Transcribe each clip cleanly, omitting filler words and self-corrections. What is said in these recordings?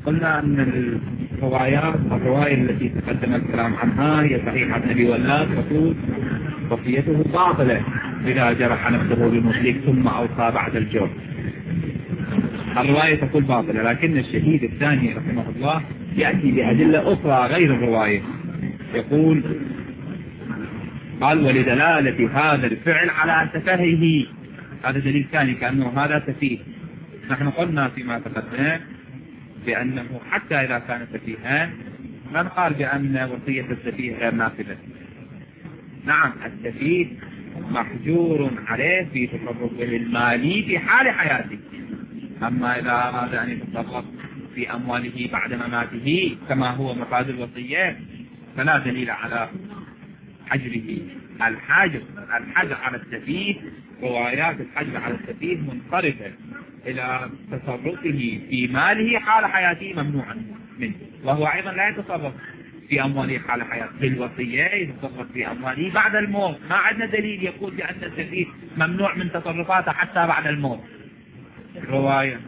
قلنا أن الرواية التي تقدم الكلام عنها هي صحيحة أبي ولاد تقول وصيته باطلة إذا جرح نفسه بمهلك ثم أوصى بعد الجرح. الرواية تقول باطلة، لكن الشهيد الثاني رحمه الله يأتي بأدلة أخرى غير الرواية. يقول قال ولدلالة هذا الفعل على تفاهه، هذا دليل ثاني كأنه هذا تفيه. نحن قلنا فيما تقدم بأنه حتى إذا كان تفيها ما نقال بأن وصية التفيه غير نافذة. نعم التفيه محجور عليه في تصرفه المالي في حال حياته، أما إذا أراد أن يتصرف في أمواله بعد مماته كما هو مفاد الوصية فلا دليل على حجره. الحجر على السفيه، روايات الحجر على السفيه منصرفة إلى تصرفه في ماله حال حياته ممنوعا منه، وهو أيضا لا يتصرف في أمواله حال حياته. بالوصية يتصرف في أمواله بعد الموت، ما عندنا دليل يقول بأن السفيه ممنوع من تصرفاته حتى بعد الموت. رواية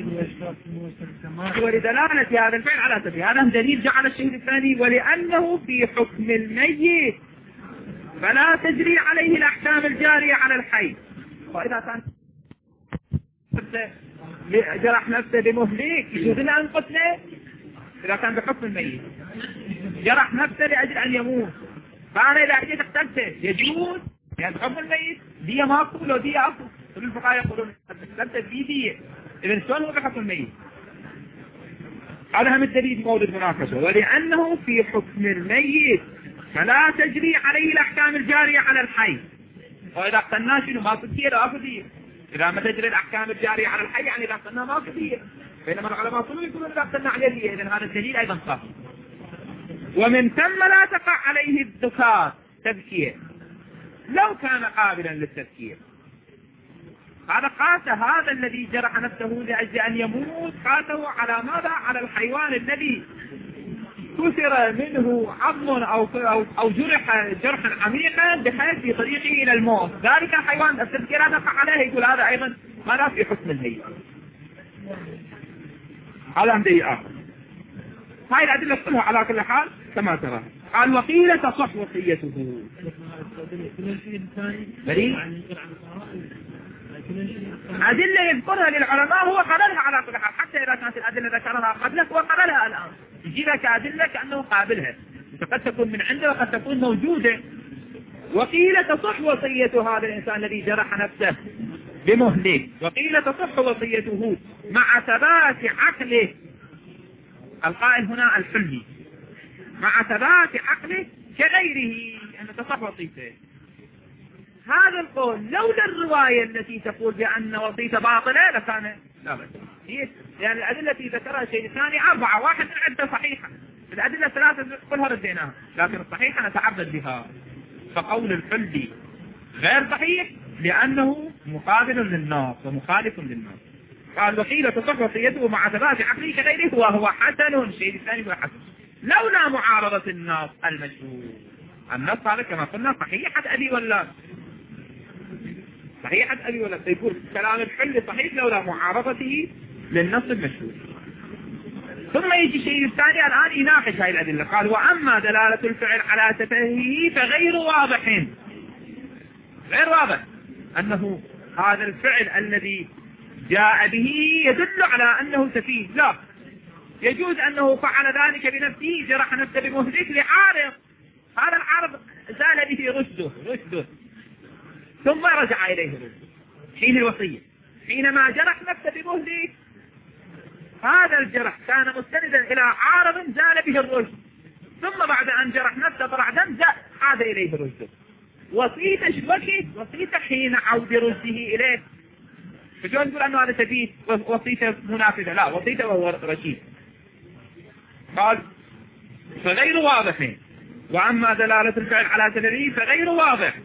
ولدلالة هذا الفعل على سفيه، هذا دليل جعل الشهيد الثاني ولأنه في حكم الميت فلا تجري عليه الأحكام الجارية على الحي. وإذا كان جرح نفسه بمهلك يجوز له أن قتله. إذا كان بحكم الميت جرح نفسه لأجل أن يموت، فأنا إذا أجيت اقتلته يجوز، يعني بحكم الميت دية ماكو لو دية أكو. كل الفقهاء يقولون اقتلته في دية، إذن شلون هو بحكم الميت؟ هذا هم الدليل مورد مناقشة. ولأنه في حكم الميت فلا تجري عليه الأحكام الجارية على الحي. وإذا قتلناه شنو ماكو دية لا أكو دية. إذا ما تجري الأحكام الجارية على الحي يعني إذا قتلناه ماكو دية، بينما العلماء كلهم يقولون إذا قتلنا عليه دية، إذن هذا الدليل أيضا صح. ومن ثم لا تقع عليه الذكاء تذكير لو كان قابلا للتذكير. هذا قاس هذا الذي جرح نفسه لأجل أن يموت، قاسه على ماذا؟ على الحيوان الذي كسر منه عظم أو جرح جرحا عميقا بحيث في طريقه إلى الموت. ذلك الحيوان التذكير هذا قع عليه، يقول هذا أيضا ما لا في حكم الهيئة. هذا أمدي آخر. هاي الأدلة كلها على كل حال كما ترى. قال وقيل تصح وصيته. أدلة يذكرها للعلماء هو قبلها على كل حال، حتى إذا كانت الأدلة ذكرها قبلك هو قبلها الآن، يجي لك أدلة كأنه قابلها، قد تكون من عنده وقد تكون موجودة. وقيل تصح وصية هذا الإنسان الذي جرح نفسه بمهلك، وقيل تصح وصيته مع ثبات عقله. القائل هنا الحلي مع ثبات عقله كغيره أن تصح وصيته. هذا القول لولا الرواية التي تقول بأن وصيته باطلة لكان لا بأس. يعني الأدلة التي ذكرها الشيء الثاني 4، واحد من عدة صحيحة، الأدلة 3 كلها رديناها، لكن الصحيحة نتعبد بها. فقول الحلي غير صحيح لأنه مقابل للنص ومخالف للنص. قال وقيل تصح وصيته مع ثبات عقله كغيره وهو حسن. الشيء الثاني هو حسن لولا معارضة النص المشهور. النص هذا كما قلنا صحيحة أبي ولاد، صحيحة أبي ولاد، يقول كلام الحل صحيح لولا معارضته للنص المشهور. ثم يجي الشيء الثاني الآن يناقش هذه الأدلة. قال وأما دلالة الفعل على تفاهه فغير واضح، غير واضح أنه هذا الفعل الذي جاء به يدل على أنه سفيه. لا، يجوز أنه فعل ذلك بنفسه، جرح نفسه بمهلك لعارض، هذا العارض زال به رشده ثم رجع إليه رشده حين الوصية. حينما جرح نفسه بمهلك هذا الجرح كان مستندا إلى عارض زال به الرشد، ثم بعد أن جرح نفسه طلع دم عاد إليه رشده. وصيته شبكه وصيته حين عود رشده إليه. فشون نقول أنه هذا سفيه وصيته منافذة؟ لا، وصيته وهو رشيد. قال فغير واضح. وأما دلالة الفعل على تفاهه فغير واضح.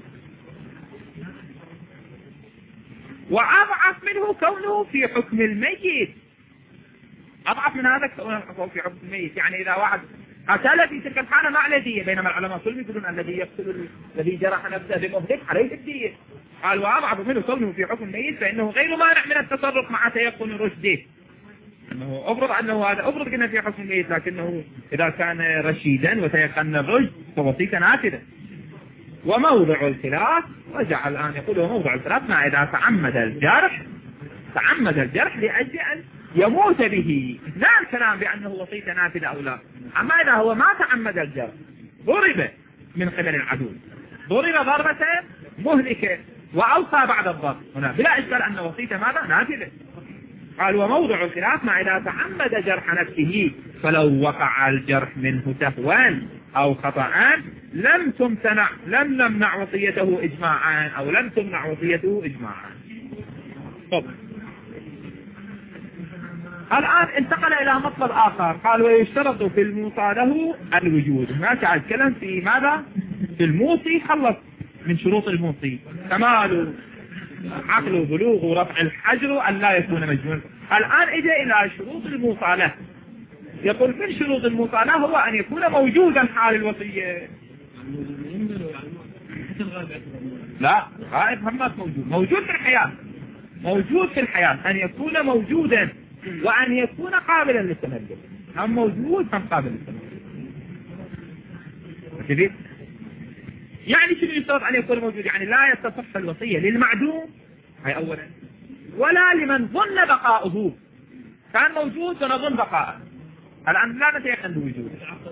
وأضعف منه كونه في حكم الميت. أضعف من هذا كونه في حكم الميت، يعني إذا واحد قتل في تلك الحالة ما عليه دية، بينما العلماء كلهم يقولون الذي يقتل الذي جرح نفسه بمهلك عليه الدية. قال وأضعف منه كونه في حكم الميت فإنه غير مانع من التصرف مع تيقن رشده. أنه أفرض قلنا في حكم الميت، لكنه إذا كان رشيدا وتيقن الرشد فوصيته نافذة. وموضع الخلاف رجع الآن يقول وموضع الخلاف ما إذا تعمد الجرح لأجل أن يموت به، لا الكلام بأنه وصيته نافذة أو لا. أما إذا هو ما تعمد الجرح، ضرب من قبل العدو، ضرب ضربة مهلكة وأوصى بعد الضرب، هنا بلا إشكال أن وصيته ماذا نافذة. قال وموضع الخلاف ما إذا تعمد جرح نفسه، فلو وقع الجرح منه سهوا أو خطأ لم نمنع وصيته إجماعا، أو لم تمنع وصيته إجماعا. طب الآن انتقل إلى مطلب آخر، قال ويشترط في الموصى له الوجود. ما تعال كلام في ماذا؟ في الموصي، خلص من شروط الموصي: كمال عقل وبلوغ ورفع الحجر أن لا يكون مجنون. الآن إجا إلى شروط الموصى له، يقول من شروط الموصى له هو أن يكون موجودا حال الوصية. لا، غائب همات موجود في الحياة، أن يكون موجودا وأن يكون قابلا للتملك. هم موجود هم قابل للتملك. يعني شنو يشترط أن يكون موجود؟ يعني لا يتصح الوصية للمعدوم، هاي أولا، ولا لمن ظن بقاؤه. كان موجود ونظن بقاءه، الآن لا نتيقن بوجوده.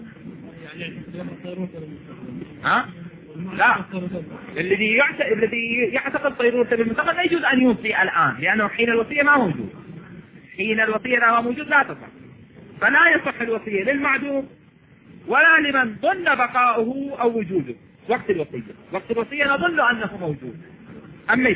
لا، الذي يعتقد صيرورة بالمستقبل لا يجوز أن يوصي الآن، لأنه حين الوصية ما موجود. حين الوصية لا موجود لا تصح، فلا يصح الوصية للمعدوم ولا لمن ظن بقاؤه أو وجوده وقت الوصية نظن أنه موجود. أما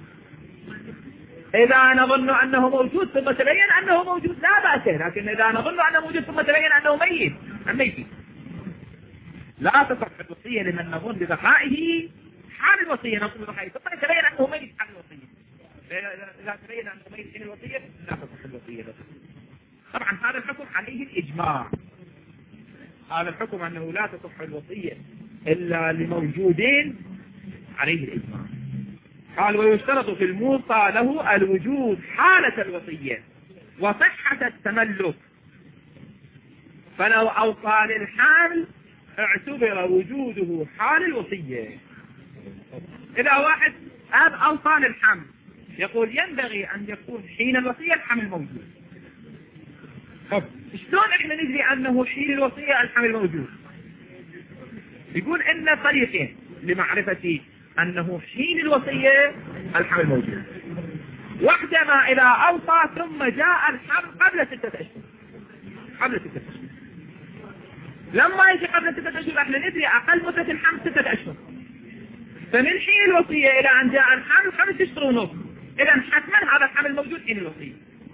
إذا نظن أنه موجود ثم تبين أنه موجود لا بأس، لكن إذا نظن أنه موجود ثم تبين أنه ميت لا تصح الوصية لمن نظن ببقائه حال الوصية، نظن ببقائه ثم تبين أنه ميت حال الوصية. إذا تبين أنه ميت حال الوصية لا تصح الوصية. طبعا هذا الحكم عليه الإجماع، هذا الحكم أنه لا تصح الوصية إلا لموجودين عليه الإجماع. قال ويشترط في الموصى له الوجود حالة الوصية وصحة التملك، فلو أوصى للحامل اعتبر وجوده حال الوصية. إذا واحد أب أوصى للحمل يقول ينبغي أن يكون حين الوصية الحمل موجود. طب شلون احنا ندري أنه حين الوصية الحمل موجود؟ يقول إن طريقين لمعرفة أنه حين الوصية الحمل موجود. واحدة ما إذا أوصى ثم جاء الحمل قبل 6 أشهر. لما يجي قبل 6 أشهر احنا ندري أقل مدة الحمل 6 أشهر، فمن حين الوصية إلى أن جاء الحمل 5 أشهر ونصف. إذا حتما هذا الحمل موجود حين الوصية.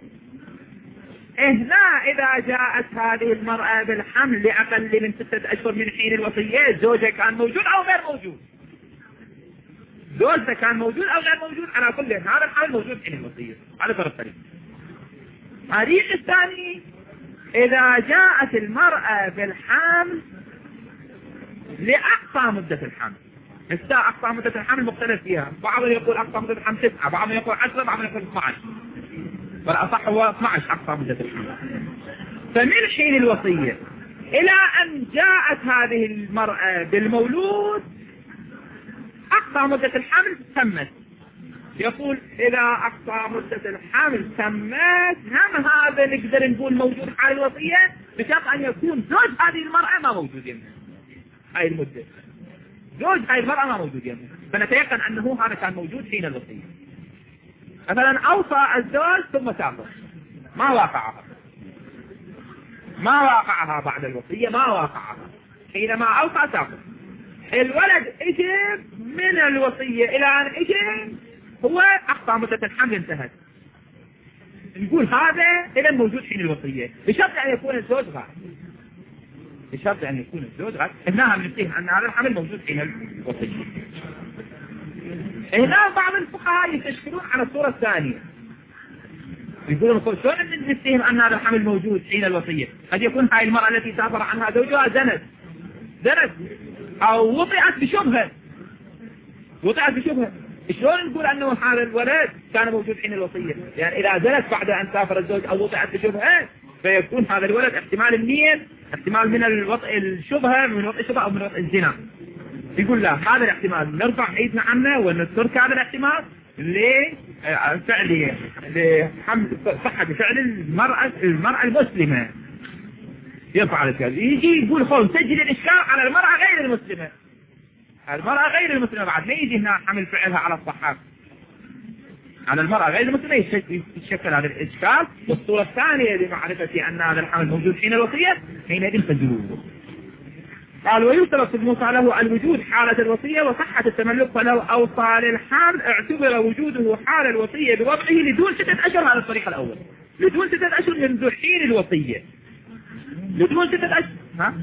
هنا إذا جاءت هذه المرأة بالحمل لأقل من 6 أشهر من حين الوصية، زوجها كان موجود أو غير موجود، زوجها كان موجود أو غير موجود، على كل هذا الحمل موجود حين الوصية. على فرض الطريق. الطريق الثاني إذا جاءت المرأة بالحمل لأقصى مدة الحمل. أقصى مدة الحمل مختلف فيها، بعضهم يقول أقصى مدة الحمل 9، بعضهم يقول 10، بعضهم يقول 12، والأصح هو 12 أقصى مدة الحمل. فمن حين الوصية إلى أن جاءت هذه المرأة بالمولود أقصى مدة الحمل تمت. يقول إذا أقصى مدة الحمل تمت هم هذا نقدر نقول موجود حال الوصية، بشرط أن يكون زوج هذه المرأة ما موجود يمه هاي المدة، زوج هاي المرأة ما موجود يمه، فنتيقن أنه هذا كان موجود حين الوصية. مثلا أوصى الزوج ثم سافر ما واقعها بعد الوصية، ما واقعها حينما أوصى سافر. الولد اجى من الوصية إلى أن اجى هو أقصى مدة الحمل انتهت، نقول هذا إذا موجود حين الوصية، بشرط أن يكون الزوج غائب. هنا بننتهي أن هذا الحمل موجود حين الوصية. هنا بعض الفقهاء يستشكلون على الصورة الثانية، يقولون شلون نتهم أن هذا الحمل موجود حين الوصية؟ قد يكون هاي المرأة التي سافر عنها زوجها زنت أو وطئت بشبهة، شلون نقول أنه هذا الولد كان موجود حين الوصية؟ يعني إذا زنت بعد أن سافر الزوج أو وضعت بشبهة فيكون هذا الولد احتمال النية، احتمال من الشبهة، من وضع الشبهة أو من وضع الزنا. يقول لا، هذا الاحتمال نرفع ايدنا عنه ونترك هذا الاحتمال لفعل صحة فعل المرأة المسلمة. يفعل كذا، يجي يقول خل سجل الإشكال على المرأة غير المسلمة. المرأة غير المسلمة بعد ما يجي هنا حمل فعلها على الصحة، على المرأة غير المسلمة يتشكل هذا الإشكال. والصورة الثانية لمعرفة أن هذا الحمل موجود حين الوصية حينئذ فزلوه. قال ويشترط في الموصى له الوجود حالة الوصية وصحة التملك، فلو أوصى للحمل اعتبر وجوده حال الوصية بوضعه لدون 6 أشهر. هذا الطريق الأول، لدون 6 أشهر منذ حين الوصية، لدون 6 أشهر. ها؟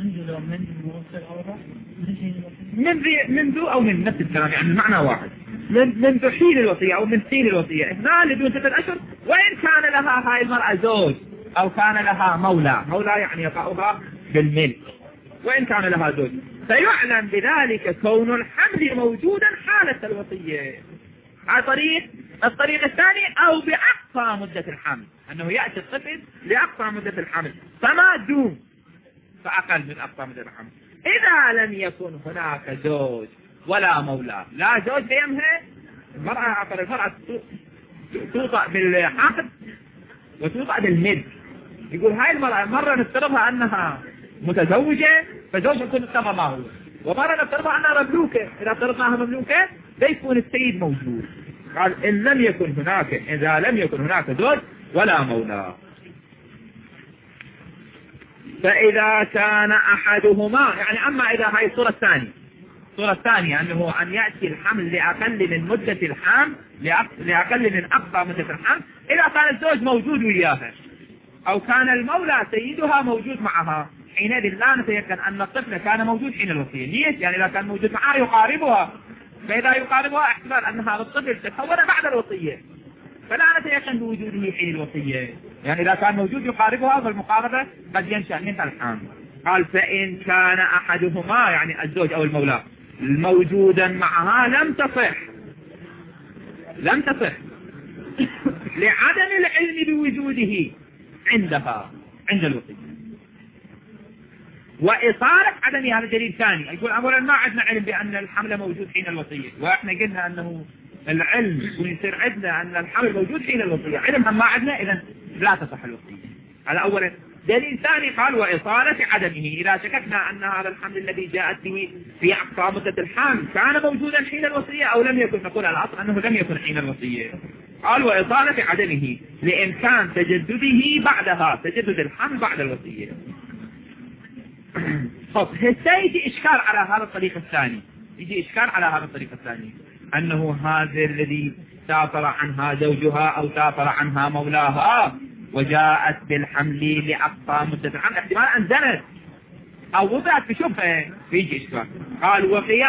منذ أو من نفس الكلام، يعني المعنى واحد، منذ حين الوصية أو من حين الوصية هنا لدون 6 أشهر. وإن كان لها هاي المرأة زوج أو كان لها مولى يعني يقعها بالملك، وإن كان لها زوج فيعلم بذلك كون الحمل موجودا حالة الوصية. الطريق الثاني أو بأقصى مدة الحمل، أنه يأتي الطفل لأقصى مدة الحمل فما دون فأقل من أقصى مدة الحمل. إذا لم يكن هناك زوج ولا مولى، لا زوج بيمها، المرأة توطأ بالحقد وتوطأ بالملك. يقول هاي المرأة مرة نفترضها أنها متزوجة فزوجها يكون السماء ما هو، ومرة نفترضها أنها مملوكة، إذا افترضناها مملوكة بيكون السيد موجود. قال إن لم يكن هناك، إذا لم يكن هناك زوج ولا مولى. فإذا كان أحدهما، يعني أما إذا هاي الصورة الثانية أنه أن يأتي الحمل لأقل من مدة الحمل، لأقل من أقصى مدة الحمل، إذا كان الزوج موجود وياها أو كان المولى سيدها موجود معها، حينئذ لا نتيقن أن الطفل كان موجود حين الوصية. ليش؟ يعني إذا كان موجود معها يقاربها، فإذا يقاربها احتمال أن هذا الطفل تكون بعد الوصية، فلا نتيقن بوجوده حين الوصية. يعني إذا كان موجود يقاربها فالمقاربة قد ينشأ منها الحمل. قال فإن كان أحدهما، يعني الزوج أو المولى، موجودا معها لم تصح لعدم العلم بوجوده عندها عند الوصية. وإصالة عدم هذا دليل ثاني، يقول أولا ما عندنا علم بأن الحمل موجود حين الوصية، وإحنا قلنا أنه العلم ويصير عندنا أن الحمل موجود حين الوصية، علمها ما عندنا، إذن لا تصح الوصية. هذا أولا. دليل ثاني قال وإصالة عدمه، إذا شككنا أن هذا الحمل الذي جاءت به في أقصى مدة الحمل كان موجودا حين الوصية أو لم يكن، نقول الأصل أنه لم يكن حين الوصية. قال وإصالة عدمه لإمكان تجدده بعدها، تجدد الحمل بعد الوصية. يجي إشكال على هذا الطريق الثاني، أنه هذا الذي سافر عنها زوجها أو سافر عنها مولاها وجاءت بالحمل لأقصى مدة الحمل، احتمال أن زنت أو وضعت بشبهة، فيجي إشكال. قال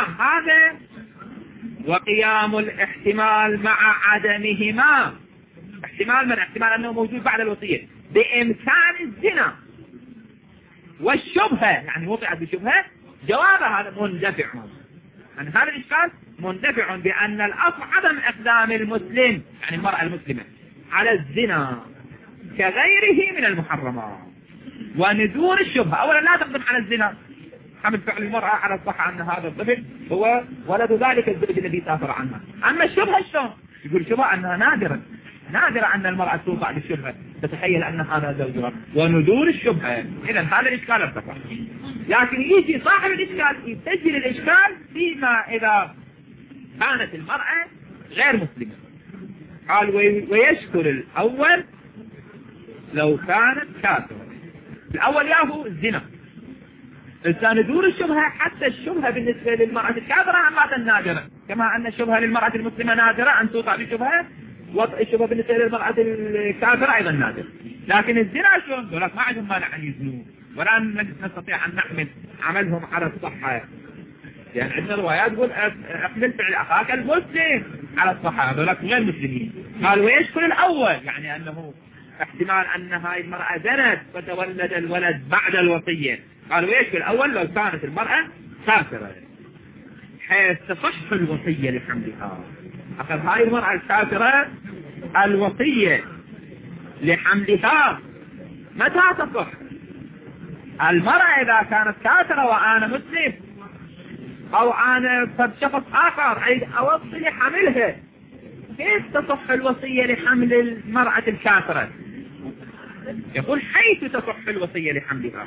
وقيام الاحتمال مع عدمهما، احتمال أنه موجود بعد الوصية بإمكان الزنا والشبهة، يعني وضعت بشبهة، جواب هذا مندفع. يعني هذا الإشكال مندفع بأن الأصل عدم إقدام المسلم، يعني المرأة المسلمة، على الزنا كغيره من المحرمات وندور الشبهة. أولا لا تقدم على الزنا، حمل فعل المرأة على الصحة أن هذا الطفل هو ولد ذلك الزوج الذي سافر عنها. أما الشبهة شلون؟ يقول الشبهة أنها نادرة أن المرأة توقع بالشبهة، تتخيل أن هذا زوجها وندور الشبهة. إذا هذا الإشكال ارتفع. لكن يجي صاحب الإشكال يسجل الإشكال فيما إذا كانت المرأة غير مسلمة. قال ويشكر الأول لو كانت كافرة. الأول ياهو الزنا، الثاني دور الشبهة، حتى الشبهة بالنسبة للمرأة الكافرة عامة نادرة، كما أن الشبهة للمرأة المسلمة نادرة أن توقع بشبهة، وضع الشبهة بالنسبة للمرأة الكافرة أيضا نادر. لكن الزنا شلون؟ يقول لك ما عندهم مانع أن يزنوا، ولا نستطيع أن نحمل عملهم على الصحة. يعني عندنا روايات تقول احمل فعل أخاك المسلم على الصحة، يقول لك غير مسلمين. قال ويشكل الأول، يعني أنه احتمال أن هاي المرأة زنت فتولد الولد بعد الوصية. قال ويشكل الأول لو كانت المرأة كافرة حيث تصح الوصية لحملها، أخذ هاي المرأة الكافرة الوصية لحملها متى تصح؟ المرأة إذا كانت كافرة وأنا مسلم أو أنا شخص آخر عايز أوصي لحملها، كيف تصح الوصية لحمل المرأة الكافرة؟ يقول حيث تصح الوصية لحملها.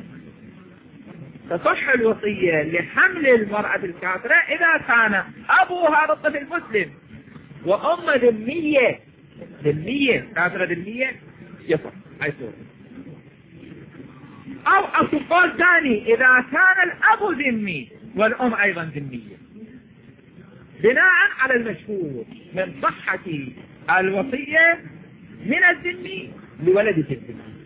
تصح الوصية لحمل المرأة الكافرة إذا كان أبوها الطفل مسلم وأم ذمية كافرة ذمية، يصح هاي صورة. أو قول ثاني إذا كان الأب ذمي والأم أيضا ذمية، بناء على المشهور من صحة الوصية من الذمي لولد الذمي،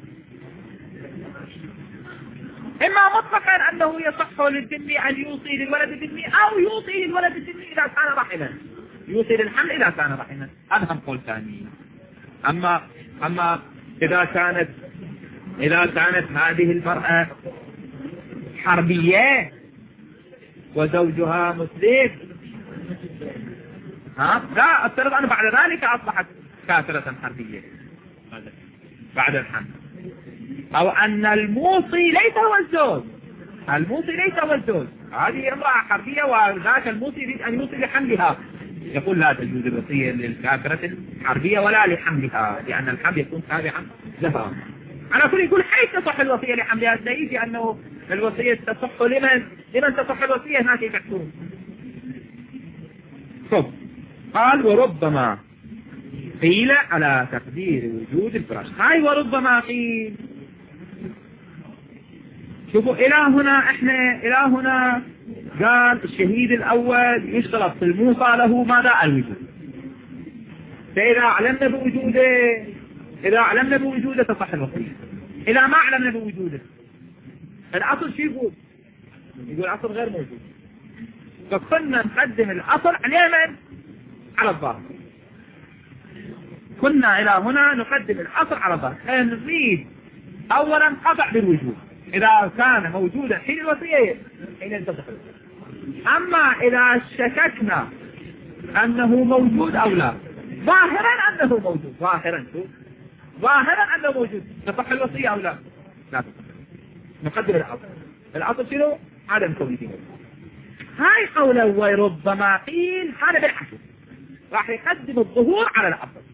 إما مطلقا أنه يصح للذمي أن يوصي للولد الذمي أو يوصي للولد الذمي إذا كان رحما، يوصي للحمل إذا كان رحما، هذا هم قول ثاني. أما إذا كانت هذه المرأة حربية وزوجها مسلم، لا افترض أن بعد ذلك أصبحت كافرة حربية بعد الحمل، أو أن الموصي ليس هو الزوج، هذه امرأة حربية وذاك الموصي يريد أن يوصي لحملها، يقول لا تجوز الوصية للكافرة الحربية ولا لحملها، لأن الحمل يكون تابعا لها. أنا كل يقول حيث تصح الوصية لحملها، الدليل أنه الوصية تصح لمن تصح الوصية هناك يفحصون. قال وربما قيل على تقدير وجود الفراش. هاي وربما قيل، شوفوا إلى هنا قال الشهيد الأول يشترط في الموصى له ماذا؟ الوجود. فإذا علمنا بوجوده تصح الوصية. إذا ما علمنا بوجوده الأصل شو يقول الأصل غير موجود، فكنا نقدم الأصل على على الظاهر. كنا إلى هنا نقدم الأصل على الظاهر، نريد أولا قطع بالوجود، إذا كان موجودا حين الوصية حين تصح الوصية. أما إذا شككنا أنه موجود أو لا، ظاهرا أنه موجود، ظاهرا أنه موجود، تصح الوصية أو لا؟ لا تصح. نقدم الأصل شنو؟ عدم كونه. هاي قوله وربما قيل، هذا بالعكس راح يقدم الظهور على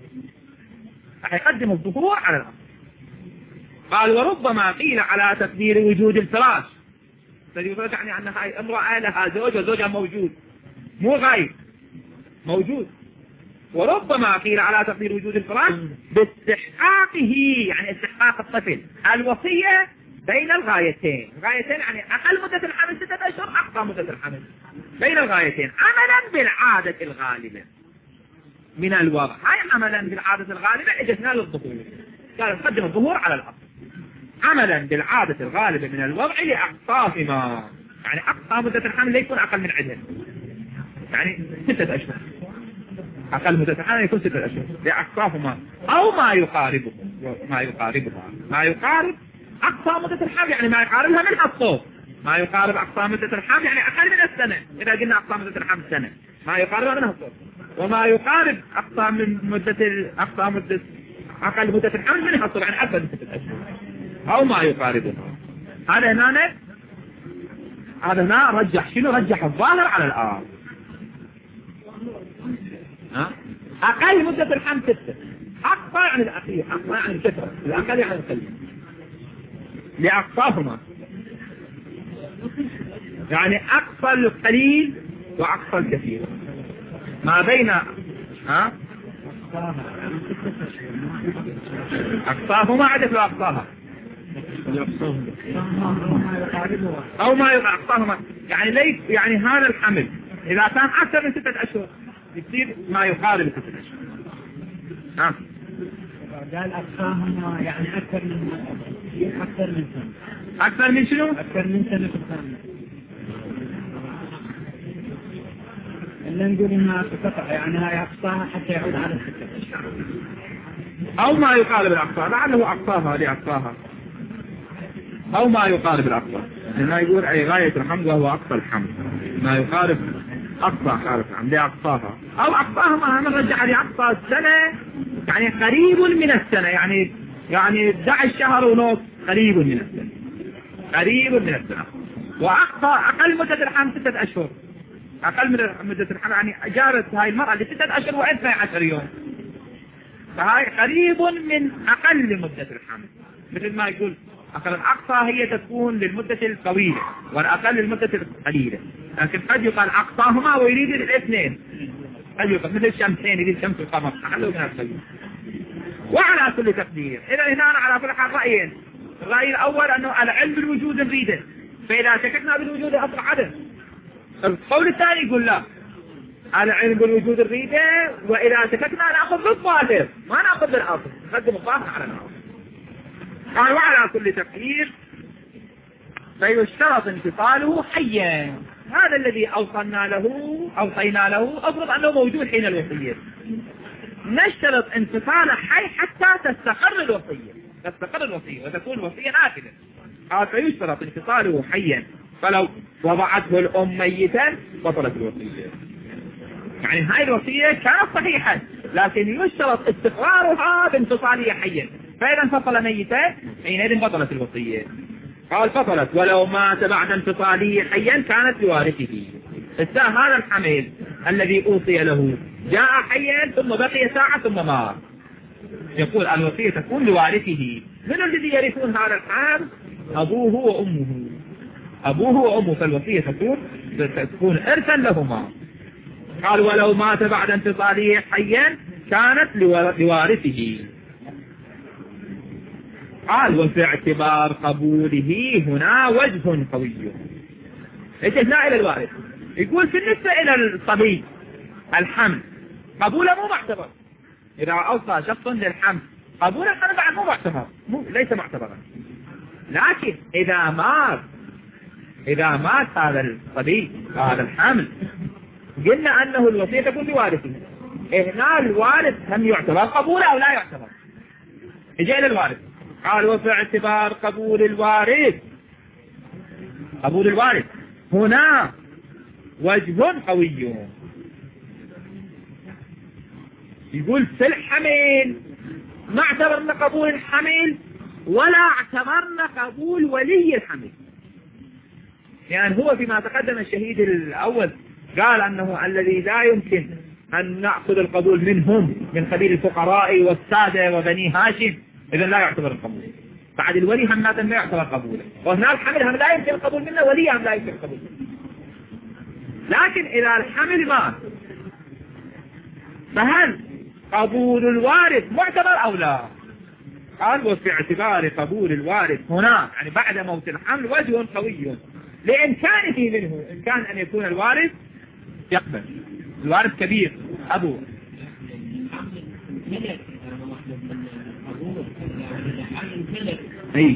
الأصل. قال وربما قيل على تقدير وجود الفراش، يعني أن هاي امرأة لها زوج وزوجها موجود، مو غير موجود. وربما قيل على تقدير وجود الفراش باستحقاقه، يعني استحقاق الطفل الوصية بين الغايتين يعني أقل مدة الحمل 6 أشهر، أقصى مدة الحمل، بين الغايتين، عملا بالعادة الغالبة من الوضع. هاي عملا بالعادة الغالبة اجتنا للظهور، قال نقدم الظهور على الأصل عملا بالعادة الغالبة من الوضع لأقصاهما، يعني أقصى مدة الحمل لا يكون أقل من عدة، يعني 6 أشهر، أقل مدة الحمل يكون 6 أشهر لأقصاهما أو ما يقارب أقصى مدة الحمل، يعني ما يقاربها من الصوت، ما يقارب أقصى مدة الحمل يعني أقل من السنة، إذا قلنا أقصى مدة الحمل سنة ما يقاربها من الصوت، وما يقارب أقل مدة الحمل من الصوت، يعني أكثر من 6 أشهر أو ما يقاربها. هذا هنا رجح الظاهر على الآخر. أقل مدة الحمل 6، أقصى يعني الأخير، أقصى يعني الكثرة، الأقل يعني القليل، لأقصاهما يعني أقصى القليل وأقصى الكثير، ما بين أقصاهما عدد وأقصاها أو ما يقع أقصاهما، يعني ليس يعني هذا الحمل إذا كان أكثر من 6 أشهر يصير ما يقارب 6 أشهر. قال أقصاهما يعني أكثر من سنة. أكثر من شنو؟ أكثر من سنة كاملة. إلا نقول إنها تقطع، يعني هاي أقصاها حتى يعود على 6 أشهر. أو ما يقارب الأقصى، لعله أقصاها لأقصاها أو ما يقارب الأقصى، لأنه يقول أي غاية الحمل وهو أقصى الحمل، ما يقارب أقصى حالة عملية أقصاها أو أقصاها ما نرجع لأقصى السنة، يعني قريب من السنة، يعني 11 شهر ونص، قريب من السنة، قريب من السنة. وأقصى أقل مدة الحمل 6 أشهر، أقل من مدة الحمل، يعني جارت هاي المرأة ل6 أشهر و12 يوم، فهاي قريب من أقل مدة الحمل. مثل ما يقول الأقصى هي تكون للمدة الطويلة والأقل للمدة القليلة، لكن قد يقال أقصاهما ويريد الاثنين، قد يقال مثل الشمسين يريد الشمس والقمر، أقل من القليل. وعلى كل تقدير إذا هنا على كل حال رأيين. الرأي الأول أنه العلم بالوجود نريده، فإذا شككنا بالوجود أصبح عدم. القول الثاني يقول لا، العلم بالوجود نريده، وإذا شككنا نأخذ بالظاهر ما نأخذ بالأصل، نقدم الظاهر على الأصل. قال وعلى كل تقدير فيشترط انفصاله حيا، هذا الذي أوصينا له أفرض أنه موجود حين الوصية، نشترط انفصاله حي حتى تستقر الوصية وتكون الوصية نافذة. قال فيشترط انفصاله حيا، فلو وضعته الأم ميتا بطلت الوصية. يعني هاي الوصية كانت صحيحة، لكن يشترط استقرارها بانفصالها حيا، فإذا انفصل ميتا حينئذ بطلت الوصية. قال بطلت ولو مات بعد انفصاله حيا كانت لوارثه. هذا الحمل الذي أوصي له جاء حيا ثم بقي ساعة ثم مات، يقول الوصية تكون لوارثه. من الذي يرثون هذا الحمل؟ أبوه وأمه، فالوصية تكون إرثا لهما. قال ولو مات بعد انفصاله حيا كانت لوارثه. قال وفي اعتبار قبوله هنا وجه قوي، استثناء إلى الوارث. يقول بالنسبة إلى الصبي الحمل قبوله مو معتبر، إذا أوصى شخص للحمل قبول الحمل بعد مو معتبر، ليس معتبرا. لكن إذا مات هذا الصبي هذا الحمل قلنا أنه الوصية تكون لوارثه. هنا الوارث هم يعتبر قبوله أو لا يعتبر؟ إجا إلى الوارث قال وفي اعتبار قبول الوارث هنا وجه قوي. يقول في الحمل ما اعتبرنا قبول الحمل ولا اعتبرنا قبول ولي الحمل، يعني هو فيما تقدم الشهيد الأول قال أنه الذي لا يمكن أن نأخذ القبول منهم من قبيل الفقراء والسادة وبني هاشم، إذن لا يعتبر القبول. بعد الولي هم لا يعتبر قبوله، وهنا الحمل هم لا يمكن القبول منه، ولي هم لا يمكن القبول منه. لكن إذا الحمل مات فهل قبول الوارث معتبر أو لا؟ قال وفي اعتبار قبول الوارث هنا يعني بعد موت الحمل وجه قوي لإمكانه منه، إمكان أن يكون الوارث يقبل، الوارث كبير أبوه. أي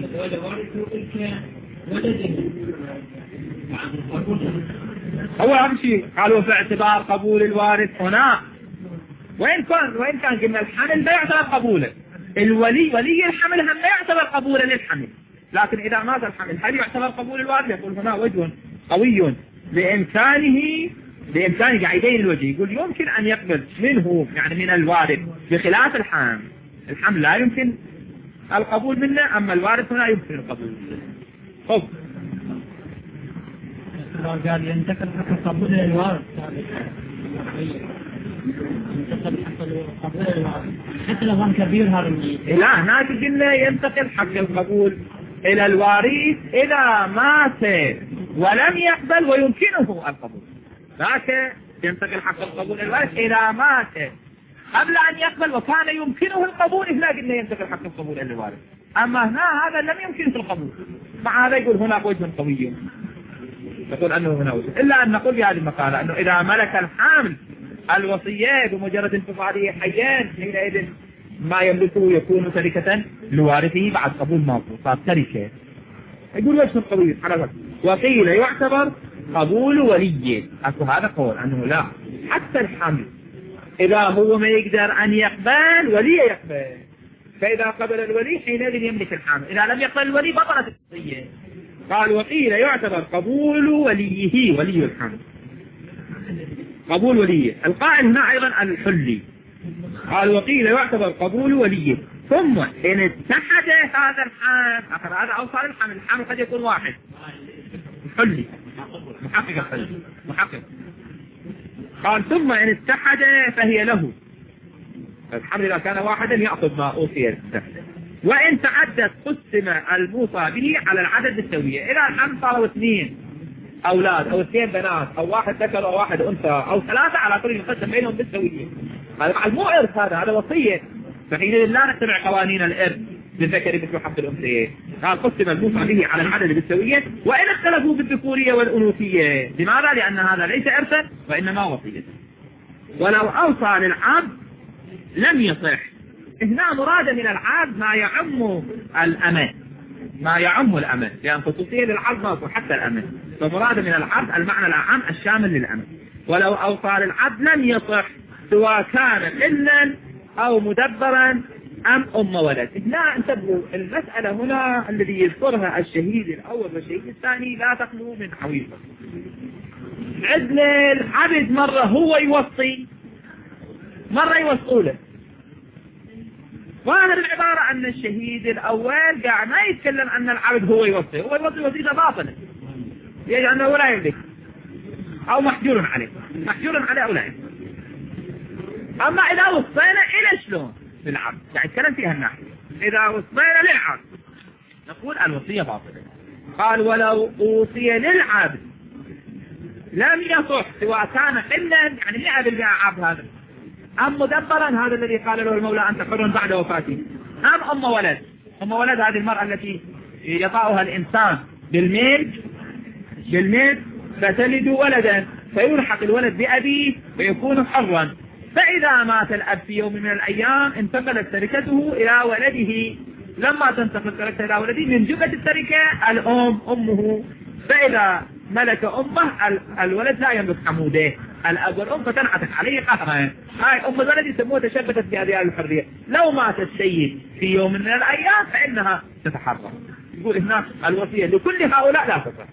هو أهم شيء. قال وفي اعتبار قبول الوارث هنا، وإن كان قلنا الحمل لا يعتبر قبوله، ولي الحمل هم لا يعتبر قبولا للحمل، لكن إذا مات الحمل هل يعتبر قبول الوارث؟ يقول هنا وجه قوي بإمكانه قاعدين الوجه. يقول يمكن أن يقبل منه يعني من الوارث بخلاف الحمل لا يمكن القبول منه، أما الوارث هنا يمكن القبول منه. خب قال ينتقل حق القبول إلى الوارث، حتى لو كان كبير هذا لا هناك قلنا ينتقل حق القبول إلى الوارث إذا مات ولم يقبل ويمكنه القبول، ذاك ينتقل حق القبول إلى الوارث إذا مات قبل أن يقبل وكان يمكنه القبول، هنا قلنا ينتقل حق القبول إلى الوارث. أما هنا هذا لم يمكنه القبول، مع هذا يقول هناك وجه قوي، يقول أنه هنا وجه. إلا أن نقول بهذه المقالة أنه إذا ملك الحامل الوصية بمجرد انفصاله حيان حينئذ ما يملكه يكون تركة لوارثه بعد قبول موته، صار تركة. يقول وجه قوي حركة. وقيل يعتبر قبول ولي، أكو هذا قول أنه لا، حتى الحمل إذا هو ما يقدر أن يقبل ولي يقبل، فإذا قبل الولي حينئذ يملك الحمل، إذا لم يقبل الولي بطلت الوصية. قال وقيل يعتبر قبول وليه ولي الحمل. قبول وليه. القائل هنا أيضا الحلي، قال وقيل يعتبر قبول وليه. ثم إن اتحد هذا الحامل، هذا أوصال الحامل قد يكون واحد، الحلي محقق الحلي محقق. قال ثم إن اتحد فهي له، الحمل إذا كان واحدا يأخذ ما أوصي له. وإن تعدت قسم الموصى به على العدد بالسوية. إذا الحمل صاروا 2 أولاد أو 2 بنات أو 1 ذكر أو 1 أنثى أو 3، على كل يقسم بينهم بالسوية. هذا مو إرث، هذا وصية، فحينئذ لا نتبع قوانين الإرث للذكر مثل حظ الأنثيين. قال قسم الموصى به على العدد بالسوية وإن اختلفوا بالذكورية والأنوثية. لماذا؟ لأن هذا ليس إرثا وإنما وصية. ولو أوصى للعبد لم يصح. هنا مراد من العبد ما يعم الأمة، ما يعم الأمة، لأن خصوصية للعبد ما حتى الأمة، فمراد من العبد المعنى الأعم الشامل للأمة. ولو أوصى للعبد لم يصح سواء كان إلا أو مدبرا أم ولد. هنا انتبهوا، المسألة هنا الذي يذكرها الشهيد الأول والشهيد الثاني لا تخلو من حويصة. عدل العبد مرة هو يوصي، مرة يوصوله. وهذا العبارة أن الشهيد الأول قاعد ما يتكلم أن العبد هو يوصي، هو يوصي وصية باطلة يعني أنه لا يملك أو محجور عليه، محجور عليه أو لا يملك. أما إذا وصينا إلى شلون للعبد، يعني يتكلم فيها الناحية. إذا وصينا للعبد نقول الوصية باطلة. قال ولو أوصي للعبد لم يصح سواء كان قلا، يعني 100% عبد هذا، أم مدبرا، هذا الذي قال له المولى أنت حر بعد وفاته، أم ولد. أم ولد هذه المرأة التي يطأها الإنسان بالميت فتلد ولدا فيلحق الولد بأبيه ويكون حرا. فإذا مات الأب في يوم من الأيام انتقلت تركته إلى ولده. لما تنتقل تركته إلى ولده من جملة التركة الأم أمه. فإذا ملك أمه الولد لا يملك حموده، الأب والأم فتنعتك عليه قهرا. هاي أم الولد يسموها تشبثت بهذه الحرية. لو مات السيد في يوم من الأيام فإنها تتحرر. يقول هنا الوصية لكل هؤلاء لا تصح.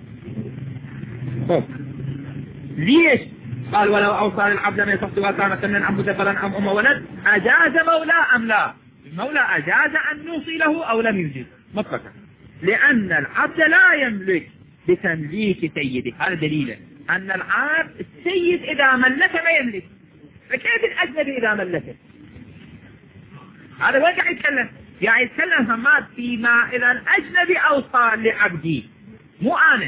ليش؟ قال ولو أوصى للعبد لم يصح سواء كان سنا أم مدبرا أم ولد. أجاز مولى أم لا؟ المولى أجاز أن يوصي له أو لم يجز مطلقا، لأن العبد لا يملك بتمليك سيده. هذا دليل أن العبد السيد إذا ملك ما يملك، فكيف الأجنبي إذا ملكه؟ هذا وين قاعد يتكلم؟ يعني يتكلم هماد فيما إذا الأجنبي أوصى لعبدي، مو أنا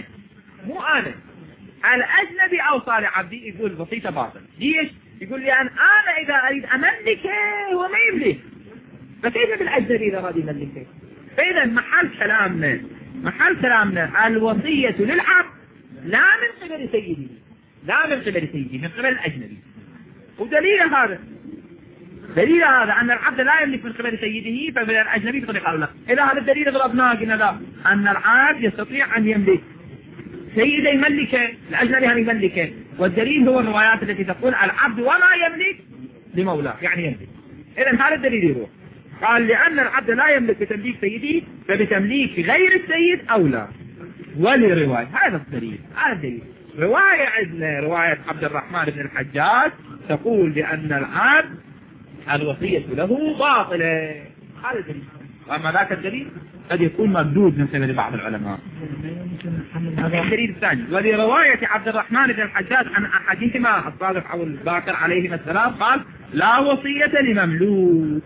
الأجنبي أوصى لعبدي. يقول بسيطة باطل. ليش؟ يقول لي أنا إذا أريد أملكه هو ما يملك، فكيف بالأجنبي إذا أريد أملكه؟ فإذا محل كلامنا الوصية للعبد لا من قبل سيده، من قبل الأجنبي. ودليل هذا أن العبد لا يملك من قبل سيده، فمن الأجنبي بطريقة أو لا. إذا هذا الدليل ضربناه قلنا لا، أن العبد يستطيع أن يملك، سيده يملكه، الأجنبي هم يملكه. والدليل هو الروايات التي تقول العبد وما يملك لمولاه، يعني يملك. إذا هذا الدليل يروح. قال لأن العبد لا يملك بتمليك سيده فبتمليك غير السيد أولى. ولرواية هذا الدليل. رواية عندنا رواية عبد الرحمن بن الحجاج تقول بأن العبد الوصية له باطلة. هذا الدليل. أما ذاك الدليل قد يكون مردود من قبل بعض العلماء. هذا الدليل الثاني. ولرواية عبد الرحمن بن الحجاج عن أحدهما الصادق أو الباقر عليهما السلام قال لا وصية لمملوك.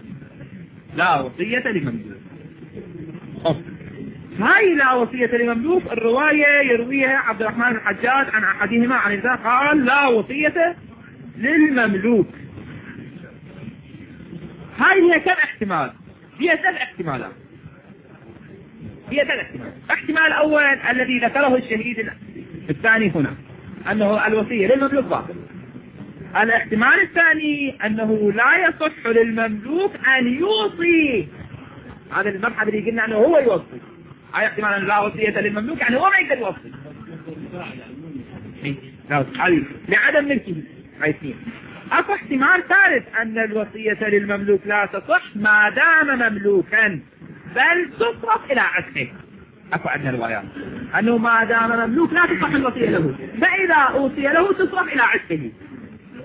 هاي لا وصية لمملوك الرواية يرويها عبد الرحمن الحجاج عن أحدهما عن الإنسان قال لا وصية للمملوك. هاي هي كم احتمال؟ هي 3 احتمالات. احتمال الأول الذي ذكره الشهيد الثاني هنا أنه الوصية للمملوك باطل. الاحتمال الثاني أنه لا يصح للمملوك أن يوصي. هذا المبحث اللي قلنا أنه هو يوصي. هاي احتمال أن لا وصية للمملوك يعني هو ما يقدر يوصي لعدم ملكه. أكو احتمال ثالث أن الوصية للمملوك لا تصح ما دام مملوكا بل تصرف إلى عتقه. أكو عندنا روايات أنه ما دام مملوك لا تصح الوصية له، فإذا أوصي له تصرف إلى عتقه.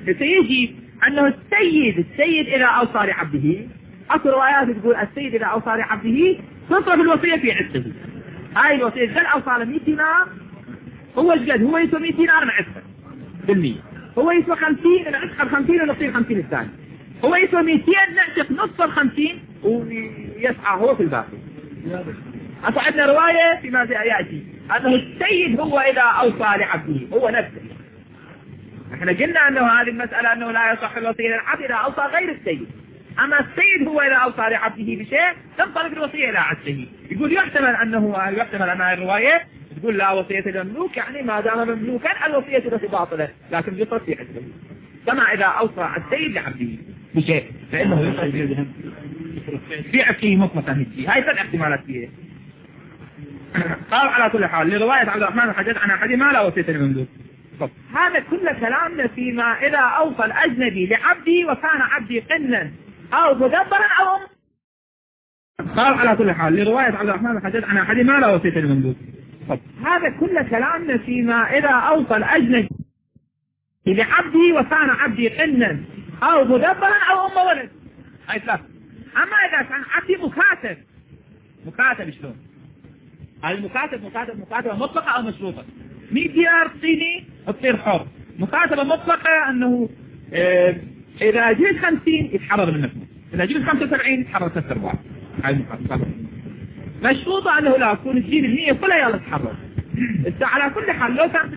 سيجي أنه السيد إذا أوصى لعبده، أصل روايات تقول السيد إذا أوصى لعبده تصرف الوصية في عتقه. هاي الوصية قال أوصى ل 100 دينار، هو الجد هو يسوى 100 دينار مع عتقه بالمية، هو يسوى 50 العتق 50 ونصير 50 الثاني، هو يسوى 200 نعتق نصف 50 ويسعى هو في الباقي. عندنا رواية فيما يأتي أنه السيد هو إذا أوصى لعبده هو نفسه. احنا قلنا أنه هذه المسألة أنه لا يصح الوصية للعبد إذا أوصى غير السيد، أما السيد هو إذا أوصى لعبده بشيء تنطلق الوصية إلى عبده. يقول يحتمل أن هذه الرواية تقول لا وصية للمملوك، يعني ما دام مملوكا الوصية له باطلة، لكن يصح في عبده كما إذا أوصى السيد لعبده بشيء فإنه يصح في عبده مطلقا. هاي ثلاث احتمالات فيه. قال على كل حال لرواية عبد الرحمن الحجاج عن أحد ما لا وصية للمملوك. هذا كل كلامنا فيما إذا أوصى الأجنبي لعبدي وكان عبدي قنا أو مدبرا أو قال على كل حال لرواية عبد الرحمن الحجاج عن أحد ما لا وصية للمملوك. هذا كل كلامنا فيما إذا أوصى الأجنبي لعبدي وكان عبدي قنا أو مدبرا أو أم ولد. هاي ثلاثة. أما إذا كان عبدي مكاتب شلون؟ المكاتبة مطلقة أو مشروطة. 100 دينار صيني تصير حر، مكاتبة مطلقة أنه إذا جبت 50 يتحرر من نفسه، إذا جبت 75 يتحرر 3/4. هاي المكاتبة. مشروطة أنه لا تكون تجيب 100 كلها يلا تتحرر. على كل حال لو كانت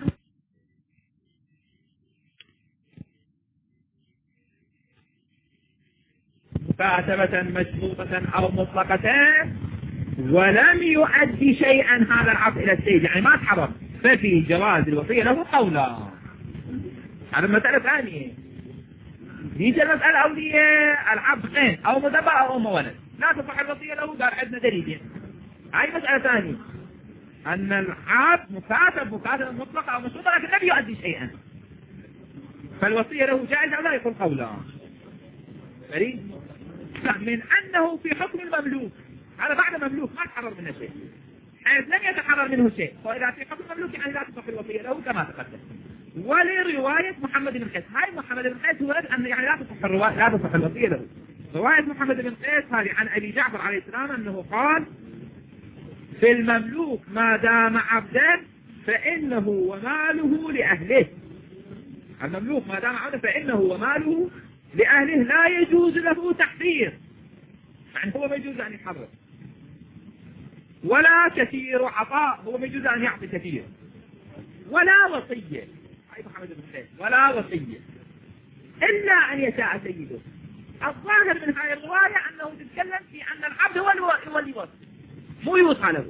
مكاتبة مشروطة أو مطلقة ولم يؤدي شيئا هذا العبد إلى السيد، يعني ما تحرر، ففي جواز الوصية له قولا. هذا مسألة ثانية. نيجي المسألة أولية العبد قين أو مدبر أو أم ولد لا تصح الوصية له، قال عندنا دليل. هاي مسألة ثانية أن العبد مكاتب مطلقة أو مشروطة لكن لم يؤدي شيئا، فالوصية له جائزة ولا يقول قولا. من أنه في حكم المملوك، هذا بعد مملوك ما تحرر منه شيء، حيث لم يتحرر منه شيء، فإذا في حكم المملوك يعني لا تصح الوصية له كما تقدم. ولرواية محمد بن قيس، هاي محمد بن قيس هو أن يعني لا تصح الوصية له. رواية محمد بن قيس هذه عن أبي جعفر عليه السلام أنه قال في المملوك ما دام عبدا فإنه وماله لأهله. المملوك ما دام عبدا فإنه وماله لأهله لا يجوز له تحرير، يعني هو ما يجوز أن يحرر، ولا كثير عطاء، هو ما يجوز أن يعطي كثير، ولا وصية، أي محمد بن قيس ولا وصية إلا أن يشاء سيده. الظاهر من هذه الرواية أنه تتكلم في أن العبد هو اللي يوصي مو يوصى له.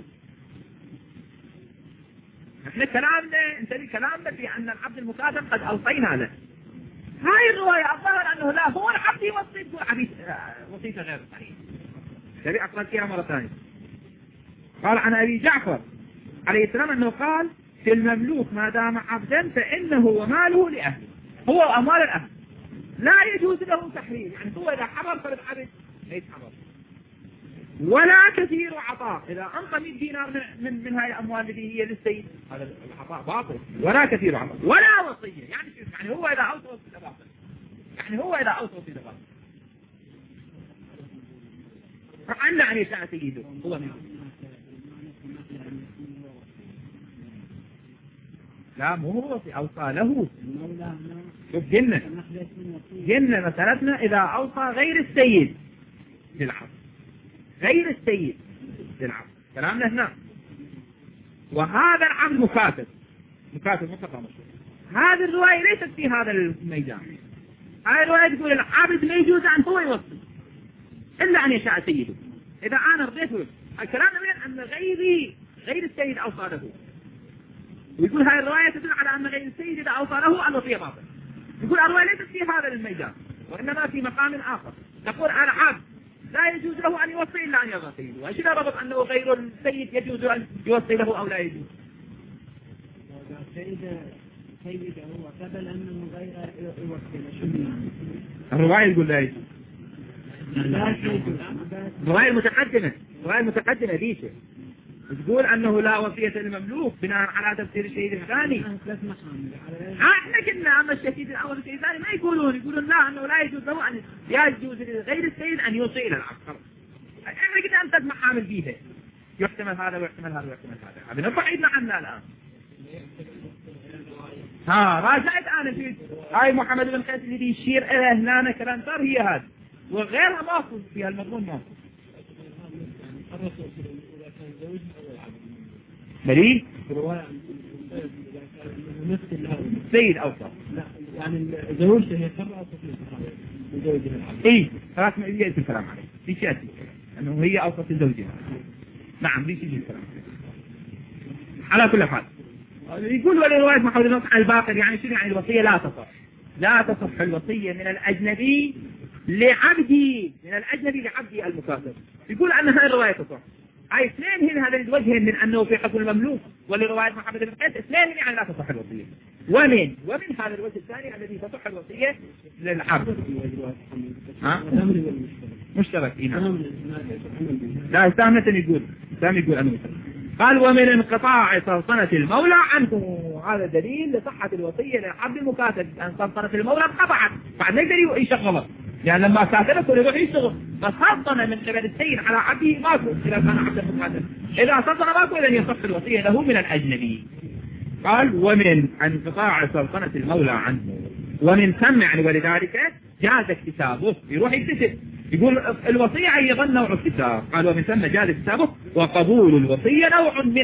احنا كلامنا في أن العبد المكاتب قد أوصينا له. هاي الرواية الظاهر أنه لا هو العبد يوصي، تقول وصيته غير صحيح. تبي أقرأ فيها مرة ثانية. قال عن أبي جعفر عليه السلام أنه قال في المملوك ما دام عبدا فإنه وماله لأهله، هو أموال الأهل لا يجوز له تحرير، يعني هو إذا حرر فالعبد لا يتحرر، ولا كثير عطاء، إذا أنطى 100 دينار من هاي الأموال التي هي للسيد هذا العطاء باطل، ولا كثير عطاء ولا وصية، يعني هو إذا أوصى وصية باطل، يعني هو إذا أوصى وصية باطل. فعلا عن يشاء سيده هو منه. لا مو هو أوصى له. شوف جنة مسألتنا إذا أوصى غير السيد للعبد، غير السيد للعبد كلامنا هنا. وهذا العبد مكاتب مطلقا مشروط. هذه الرواية ليست في هذا الميدان. هذه الرواية تقول العبد لا يجوز أن هو يوصي إلا أن يشاء سيده. إذا أنا رضيت الكلام من أن غير السيد أوصى له، ويقول هاي الرواية تدل على أن غير السيد إذا أوصى له الوصية باطل. يقول الرواية ليست في هذا الميدان وإنما في مقام آخر. تقول العبد لا يجوز له أن يوصي إلا أن يرضى سيده، وإيش ربط أنه غير السيد يجوز أن يوصي له أو لا يجوز؟ سيد هو قبل أنه غير يوصي له. الرواية يقول لا يجوز. الرواية المتقدمة ليش تقول أنه لا وصية للمملوك بناء على تفسير الشهيد الثاني. احنا كنا أما الشهيد الأول والشهيد الثاني ما يقولون لا، أنه لا يجوز له أن يجوز لغير السيد أن يوصي إلى العبد. احنا كنا أنت محامل فيها، يحتمل هذا ويحتمل هذا ويحتمل هذا. هذا نبعدنا عنه الآن. راجعت أنا في هاي محمد بن قيس اللي يشير إلى هنا كلام صار هي هذا، وغيرها ماكو فيها المضمون ماكو. دليل سيد أوصى، لا يعني زوجته هي حرة وصفية من زوجها العبد. إيه خلاص ما يجي الكلام عليه ليش يأتي أنه هي أوصى زوجها. نعم ليش يجي الكلام على كل حال. يقول ولرواية محمد بن قيس الباقر يعني شنو يعني الوصية لا تصح الوصية من الأجنبي لعبدي المكاتب. يقول أن هذه الرواية تصح. هاي اثنين هنا هذا الوجهين من أنه في حكم المملوك، ولرواية محمد بن قيس اثنين يعني لا تصح الوصية. ومن هذا الوجه الثاني الذي تصح الوصية للعبد. مشترك نعم. لا سامة يقول أنه مشترك. قال ومن انقطاع سلطنة المولى عنه، هذا دليل لصحة الوصية لعبد المكاتب، أن سلطنة المولى انقطعت بعد ما يقدر يشغله، يعني لما كاتبه يروح يشتغل، فسلطنة من قبل السيد على عبده ماكو إذا كان عبد المكاتب. إذا سلطنة ماكو إذا يصح الوصية له من الأجنبي. قال ومن انقطاع سلطنة المولى عنه، ومن ثم يعني ولذلك جاز اكتسابه، يروح يكتسب. يقول الوصية أيضا نوع اكتساب. قال ومن ثم جاز اكتسابه وقبول الوصية نوع من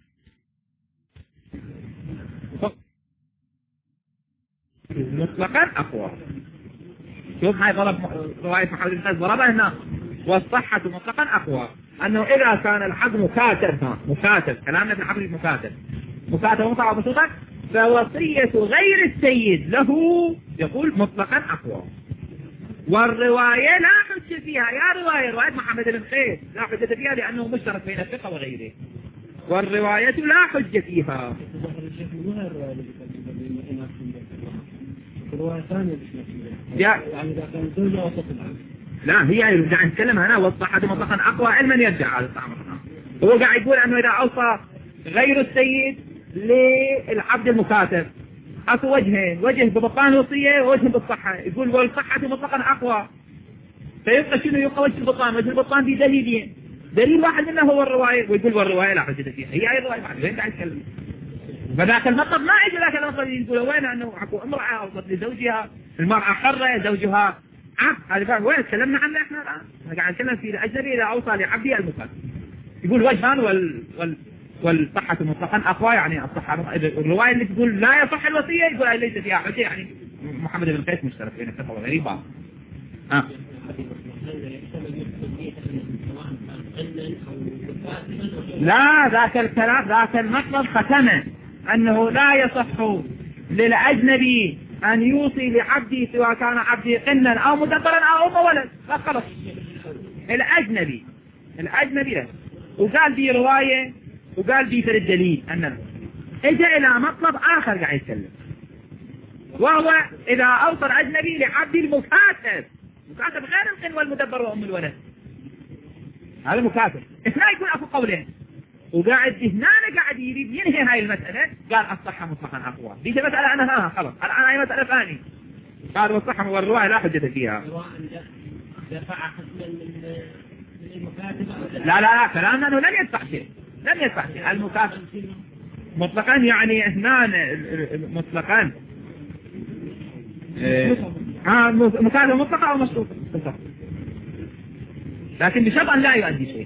مطلقا أقوى. شوف هاي ضرب رواية محمد بن قيس ضربها هنا، والصحة مطلقا أقوى. أنه إذا كان الحق مكاتب كلامنا في الحق مكاتب مطلقا بسيطة، فوصية غير السيد له يقول مطلقا أقوى. والرواية لا حجة فيها، يا رواية محمد بن قيس لا حجة فيها لأنه مشترك بين الفقه وغيره، والرواية لا حجة فيها. لا هي قاعد نتكلم هنا والصحة مطلقا أقوى علما يرجع على الصحة. هو قاعد يقول أنه إذا أوصى غير السيد للعبد المكاتب أكو وجهين، وجه ببطلان الوصية ووجه بالصحة. يقول والصحة مطلقا أقوى، فيبقى شنو يبقى وجه البطلان؟ وجه البطلان في دليلين، دليل واحد منه هو الرواية، ويقول والرواية لا حجة فيها. هي أي رواية بعد وين قاعد يتكلم؟ فذاك المطلب ما يجي ذاك المطلب يقول وين أنه أكو امرأة أوصت لزوجها، المرأة حرة زوجها عبد. هذا وين تكلمنا عنه احنا الآن؟ قاعد نتكلم في الأجنبي إذا أوصى لعبده المكاتب. يقول وجهان والصحة مطلقا أقوى، يعني الصحة الرواية اللي تقول لا يصح الوصية يقول أي ليس فيها حجة، يعني محمد بن قيس مشترك بين الفقه وغيره. لا ذاك المطلب ختمه أنه لا يصح للأجنبي أن يوصي لعبده سواء كان عبده قنا أو مدبرا أو ولد، فخلص الأجنبي له. وقال دي رواية وقال دي في الدليل أنه إجا إلى مطلب آخر قاعد يتكلم، وهو إذا أوصى الأجنبي لعبد المكاتب غير القن والمدبر وأم الولد، هذا مكاتب. إثناء يكون أكو قولين، وقاعد هنا قاعد يريد ينهي هاي المسألة. قال الصحة مطلقا أقوى، دي مسألة أنا خلص الآن هاي مسألة ثانية. قال والصحة والرواية لا حجة فيها. لا كلامنا أنه لم يدفع شيء المكاتب مطلقا، يعني اثنان مطلقا مكاتب مطلقا أو مشروطا، لكن بشرط أن لا يؤدي شيء.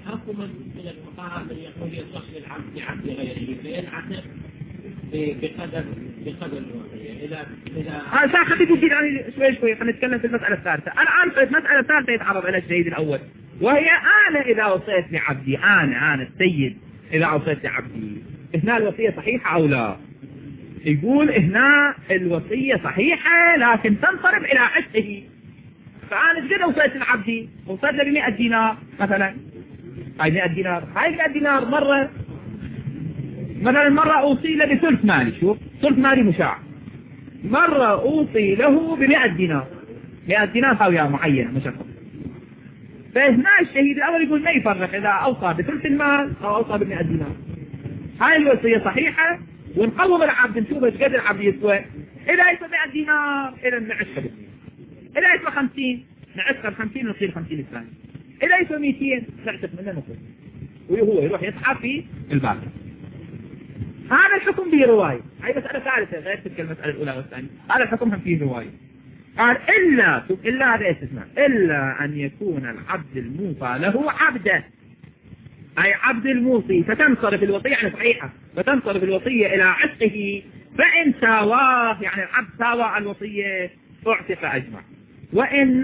بقدر خلينا نجي يعني شوي خلينا نتكلم في المسألة الثالثة. الآن في المسألة الثالثة يتعرض إلى الشهيد الأول، وهي أنا إذا وصيت لعبدي، أنا السيد إذا أوصيت لعبدي، هنا الوصية صحيحة أو لا؟ يقول هنا الوصية صحيحة لكن تنصرف إلى عشقه. فأنا إذا وصيت لعبدي وصيت له ب100 دينار مثلا، هاي 100 دينار مرة مثلا مرة أوصي له بثلث مالي، شوف ثلث مالي مشاع، مرة أوصي له ب100 دينار، 100 دينار هاوية معينة مشخص. فهنا الشهيد الأول يقول ما يفرق إذا أوصى بثلث المال أو أوصى ب100 دينار. هاي الوصية صحيحة، ونقوم العبد نشوف ايش قد العبد يسوى. إذا يسوى 100 دينار إذا نعشها ب2. إذا يسوى 50 نعشها ب50 ونصير 50 الثاني. إذا يسوى 200 نعتق منه نصف، وهو يروح يسحب في الباقي. هذا الحكم به رواية. هاي مسألة ثالثة غير تلك المسألة الأولى والثانية. هذا الحكم هم فيه رواية. قال إلا هذا استثناء، إلا أن يكون العبد الموصى له عبده، أي عبد الموصي، فتنصرف الوصية يعني صحيحة، فتنصرف الوصية إلى عتقه، فإن ساواه يعني العبد ساوى الوصية اعتق أجمع. وإن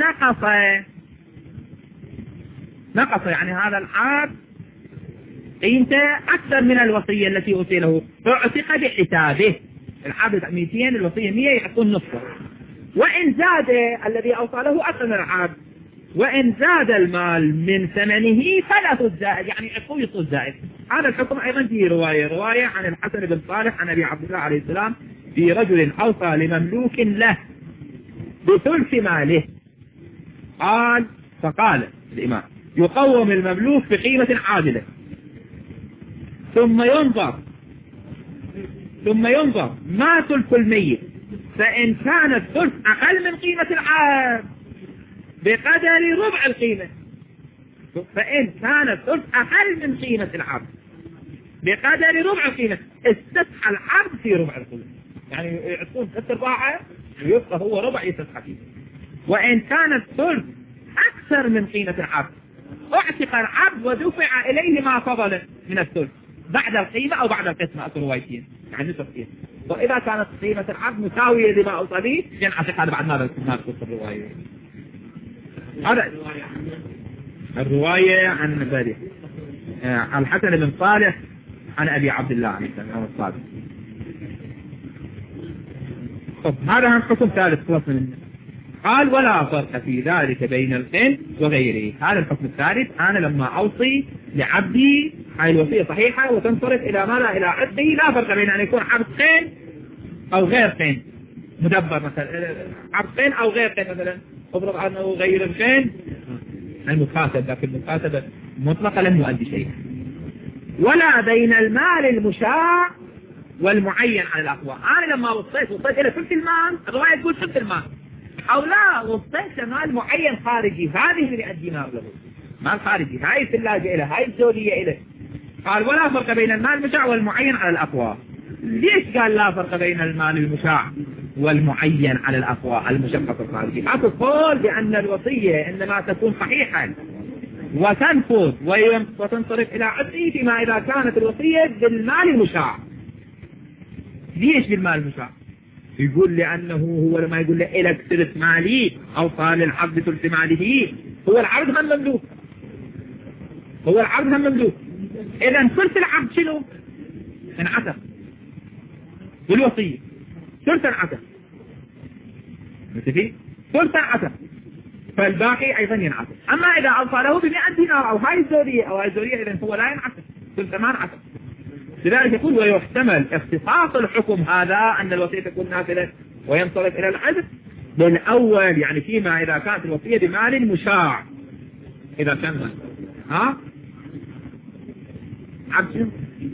نقص يعني هذا العبد قيمته أكثر من الوصية التي أوصي له اعتق بحسابه. العبد 200 الوصية 100 يكون نصفه. وإن زاد الذي أوصى له أكثر من العبد، وإن زاد المال من ثمنه فله الزائد، يعني يعطوه الزائد. هذا الحكم أيضا فيه رواية عن الحسن بن صالح عن أبي عبد الله عليه السلام في رجل أوصى لمملوك له بثلث ماله. فقال الإمام يقوم المملوك بقيمة عادلة، ثم ينظر ما ثلث الميت، فإن كان الثلث أقل من قيمة العبد بقدر ربع القيمة، فإن كان الثلث أقل من قيمة العبد بقدر ربع القيمة استسحى العبد في ربع القيمة، يعني يعطون 3/4 ويبقى هو ربع يستسحى فيه. وإن كان الثلث أكثر من قيمة العبد اعتق العبد ودفع إليه ما فضل من الثلث بعد القيمة أو بعد القسمة، روايتين يعني نصف قيمة. وإذا كانت قيمة العبد مساوية لما أوصى به ينعتق هذا بعد ماذا الرواية. هذا الرواية عن ذلك الحسن بن صالح عن أبي عبد الله عليه السلام الصادق. هذا هم حكم ثالث خلص منه. قال ولا فرق في ذلك بين القين وغيره. هذا الحكم الثالث، أنا لما أوصي لعبدي هاي الوصية صحيحة وتنصرف إلى ماذا؟ إلى عبده، لا فرق بين أن يكون عبد قين أو غير قين مدبر، مثلا عبد قين أو غير قين، مثلا أفرض عنه غير القين المكاتب، لكن المكاتبة مطلقة لن يؤدي شيء. ولا بين المال المشاع والمعين على الأقوى. أنا لما وصيت إلى ثلث المال، الرواية تقول ثلث المال، أو لا وصيت مال معين خارجي، هذه اللي الدينار له مال خارجي، هاي الثلاجة إله، هاي الزوجية إله. قال ولا فرق بين المال المشاع والمعين على الأقوى. ليش قال لا فرق بين المال المشاع والمعين على الأقوى المشقة الخارجي؟ أقول بأن الوصية إنما تكون صحيحة وتنفذ وتنصرف إلى عدله فيما إذا كانت الوصية بالمال المشاع. ليش بالمال المشاع؟ يقول لأنه هو لما يقول له إلك ثلث مالي أو قال العبد ثلث ماله، هو العبد هم مملوك، هو العبد هم مملوك. إذا ثلث العبد شنو؟ انعتق بالوصية، ثلث انعتق، متفق؟ ثلث انعتق، فالباقي أيضا ينعتق. أما إذا أوصى له ب100 دينار أو هاي الزورية أو هاي الزورية، إذا هو لا ينعتق، ثلث ما انعتق. لذلك يقول ويحتمل اختصاص الحكم هذا أن الوصية تكون نافلة وينصرف إلى العدل بالأول، يعني فيما إذا كانت الوصية بمال مشاع، إذا كان عبد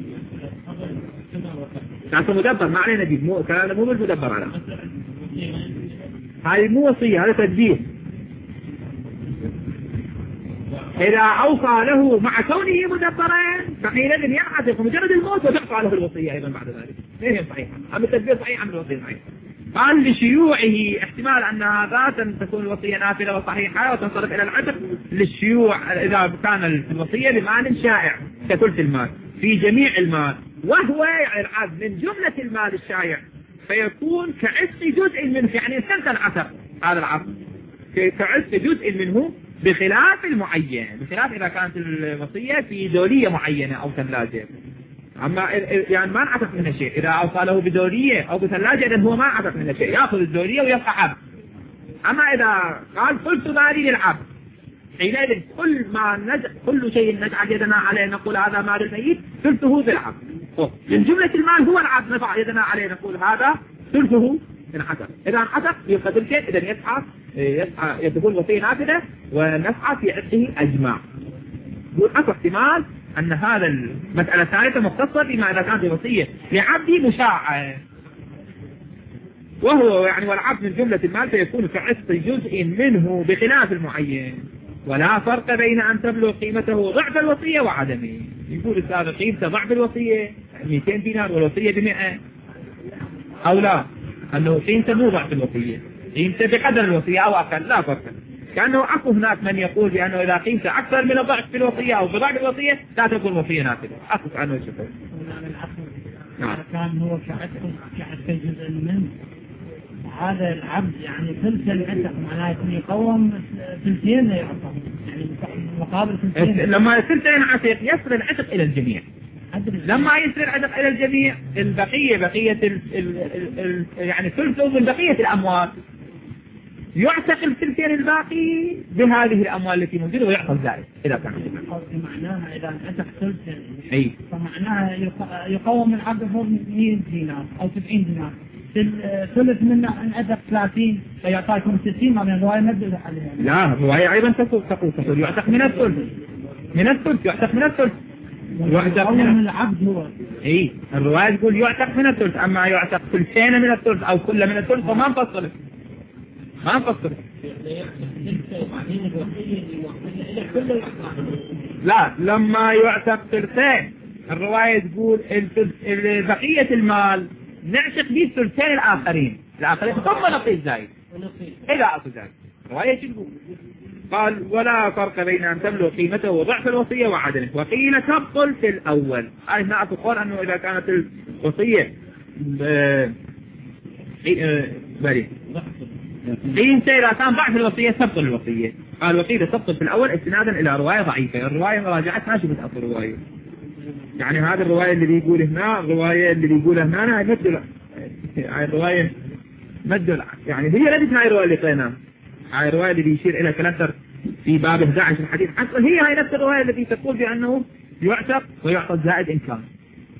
كانت مدبر ما علينا دي، كلام مو بالمدبر على هاي مو وصية، هذا تدبير. إذا أوصى له مع كونه مدبرا فحينئذ ينعتق مجرد الموت وتقطع له الوصية أيضا بعد ذلك. هي صحيحة، أما التدبير صحيح أم الوصية صحيحة. قال لشيوعه احتمال أن هذا تكون الوصية نافلة وصحيحة وتنصرف إلى العتق للشيوع إذا كان الوصية بمال شائع كثلث المال في جميع المال، وهو يعني العبد من جملة المال الشائع، فيكون كعتق جزء منه، يعني سنة العتق هذا العبد كعتق جزء منه، بخلاف المعين، بخلاف إذا كانت الوصية في دولية معينة أو ثلاجة. أما يعني ما نعتق منها شيء، إذا أوصى له بدولية أو بثلاجة إذن هو ما نعتق منها شيء، يأخذ الدولية ويبقى عبد. أما إذا قال ثلث مالي للعبد، حينئذ كل شيء نجعل يدنا عليه نقول هذا مال الميت ثلثه بالعبد، من جملة المال هو العبد نضع يدنا عليه نقول هذا ثلثه انعتق. إذا انعتق يبقى ثلثين، إذا يسحب يسعى تكون الوصية نافذة ونسعى في عتقه أجمع. يقول أكو احتمال أن هذا المسألة الثالثة مختصة بما إذا كانت الوصية لعبدي مشاعة، وهو يعني والعبد من جملة المال فيكون كعتق جزء منه بخلاف المعين، ولا فرق بين أن تبلغ قيمته ضعف الوصية وعدمه. يقول السابق قيمته ضعف الوصية 200 دينار والوصية ب100 أو لا، أنه قيمته مو ضعف الوصية، قيمته بقدر الوصية أو أقل، لا فرق. كأنه أكو هناك من يقول بأنه إذا قيمته أكثر من الضعف في الوصية أو بضعف الوصية لا تكون الوصية نافذة. أكو كأنه يشوفه. نعم. كان هو كعتق جزء منه، هذا العبد يعني ثلث العتق معناه يقوم ثلثين يعطى، يعني مقابل ثلثين. لما ثلثين عتق يصل العتق إلى الجميع. لما يصل العتق إلى الجميع البقية بقية يعني ثلث من بقية الأموال يعتق الثلثين الباقي بهذه الأموال التي موجودة ويعطى الزائد إذا كان. معناها إذا عتق ثلثين أي فمعناها يقوم العبد فوق 100 دينار أو 70 دينار، ثلث منه ان عتق 30 فيعطيكم 60. ما من الرواية مدل عليها. لا الرواية أيضا تقول يعتق من الثلث، يعتق من الثلث. يعتق من العبد هو. اي الرواية تقول يعتق من الثلث، اما يعتق ثلثين من الثلث او كل من الثلث فما نفصله. لا لما يعتق ثلثين الرواية تقول بقية المال نعتق به الثلثين الآخرين ثم نقيد زايد إذا أكو زايد. الرواية تقول قال ولا فرق بين أن تبلغ قيمته وضعف الوصية وعدمه، وقيل تبطل في الأول. هنا أقول أنه إذا كانت الوصية قيمته إذا كان ضعف الوصية تبطل الوصية. قال وقيل تبطل في الأول استنادا إلى رواية ضعيفة. الرواية مراجعتها شبه أصل الرواية، يعني هذا الرواية اللي بيقول هنا الرواية اللي بيقولها هنا مدل، يعني الرواية مدل يعني هي التي هاي الرواية اللي قلناها، هاي الرواية اللي بيشير إلى كلام في باب 11 الحديث حصل هي هاي نفس الرواية التي تقول بأنه يعتق ويعطى الزائد إن كان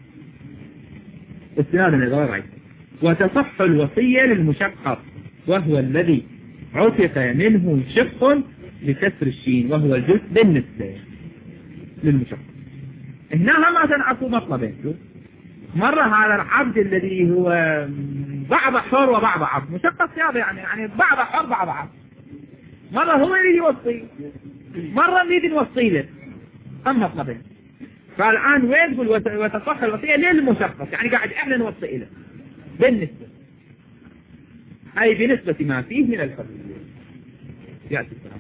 استنادا إلى رواية ضعيفة. وتصح الوصية للمشقق وهو الذي عتق منه شق بكسر الشين وهو الجزء بالنسبة للمشقق. هنا ما تنعطوا مطلبين، مرة هذا العبد الذي هو بعض حر وبعض عبد مشقق هذا يعني بعض حر بعض عبد، مرة هو اللي يوصي مرة اللي نوصي له، هم مطلبين. فالآن وين يقول وتصح الوصية للمشقق، يعني قاعد احنا نوصي له بالنسبة أي بنسبة ما فيه من الحر. يأتي